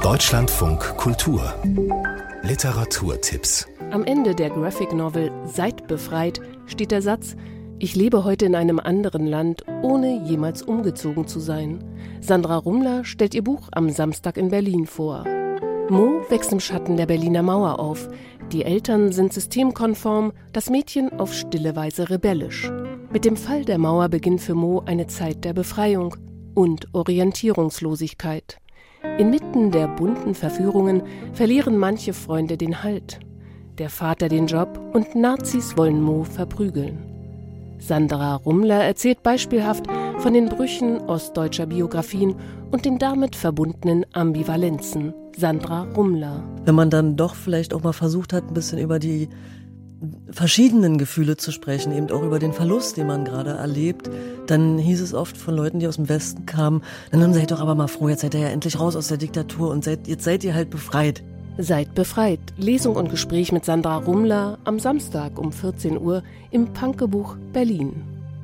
Deutschlandfunk Kultur Literaturtipps. Am Ende der Graphic Novel »Seid befreit« steht der Satz: »Ich lebe heute in einem anderen Land, ohne jemals umgezogen zu sein.« Sandra Rummler stellt ihr Buch am Samstag in Berlin vor. Mo wächst im Schatten der Berliner Mauer auf. Die Eltern sind systemkonform, das Mädchen auf stille Weise rebellisch. Mit dem Fall der Mauer beginnt für Mo eine Zeit der Befreiung und Orientierungslosigkeit. Inmitten der bunten Verführungen verlieren manche Freunde den Halt. Der Vater den Job und Nazis wollen Mo verprügeln. Sandra Rummler erzählt beispielhaft von den Brüchen ostdeutscher Biografien und den damit verbundenen Ambivalenzen. Sandra Rummler. Wenn man dann doch vielleicht auch mal versucht hat, ein bisschen über die verschiedenen Gefühle zu sprechen, eben auch über den Verlust, den man gerade erlebt, dann hieß es oft von Leuten, die aus dem Westen kamen, dann seid doch aber mal froh, jetzt seid ihr ja endlich raus aus der Diktatur und jetzt seid ihr halt befreit. Seid befreit. Lesung und Gespräch mit Sandra Rummler am Samstag um 14 Uhr im Pankebuch Berlin.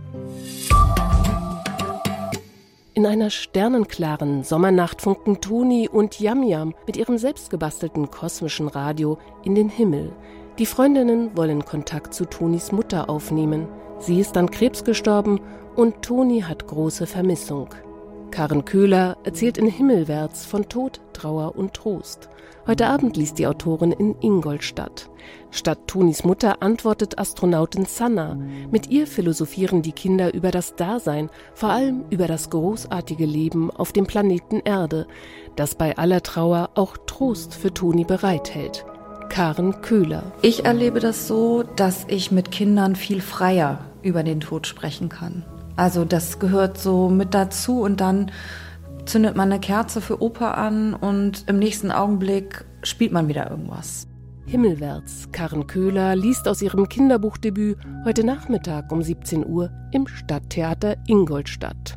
In einer sternenklaren Sommernacht funken Toni und Yam-Yam mit ihrem selbstgebastelten kosmischen Radio in den Himmel. Die Freundinnen wollen Kontakt zu Tonis Mutter aufnehmen. Sie ist an Krebs gestorben und Toni hat große Vermissung. Karen Köhler erzählt in Himmelwärts von Tod, Trauer und Trost. Heute Abend liest die Autorin in Ingolstadt. Statt Tonis Mutter antwortet Astronautin Sanna. Mit ihr philosophieren die Kinder über das Dasein, vor allem über das großartige Leben auf dem Planeten Erde, das bei aller Trauer auch Trost für Toni bereithält. Karen Köhler. Ich erlebe das so, dass ich mit Kindern viel freier über den Tod sprechen kann. Also das gehört so mit dazu und dann zündet man eine Kerze für Opa an und im nächsten Augenblick spielt man wieder irgendwas. Himmelwärts. Karen Köhler liest aus ihrem Kinderbuchdebüt heute Nachmittag um 17 Uhr im Stadttheater Ingolstadt.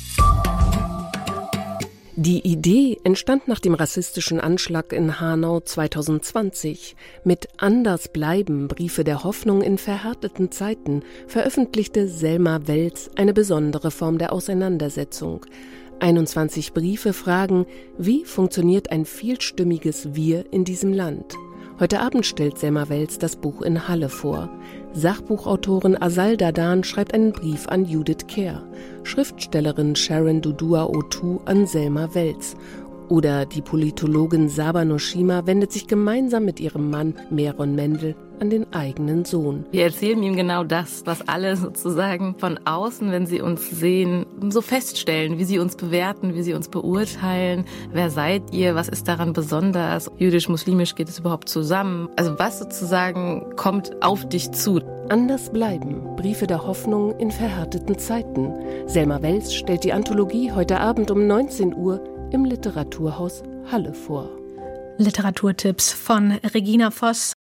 Die Idee entstand nach dem rassistischen Anschlag in Hanau 2020. Mit »Anders bleiben, Briefe der Hoffnung in verhärteten Zeiten« veröffentlichte Selma Welz eine besondere Form der Auseinandersetzung. 21 Briefe fragen, wie funktioniert ein vielstimmiges Wir in diesem Land? Heute Abend stellt Selma Welz das Buch in Halle vor. Sachbuchautorin Asal Dadan schreibt einen Brief an Judith Kerr, Schriftstellerin Sharon Dudua-Otu an Selma Welz. Oder die Politologin Saba Noshima wendet sich gemeinsam mit ihrem Mann Meron Mendel an den eigenen Sohn. Wir erzählen ihm genau das, was alle sozusagen von außen, wenn sie uns sehen, so feststellen, wie sie uns bewerten, wie sie uns beurteilen. Wer seid ihr? Was ist daran besonders? Jüdisch-muslimisch geht es überhaupt zusammen? Also was sozusagen kommt auf dich zu? Anders bleiben, Briefe der Hoffnung in verhärteten Zeiten. Selma Welz stellt die Anthologie heute Abend um 19 Uhr im Literaturhaus Halle vor. Literaturtipps von Regina Voss.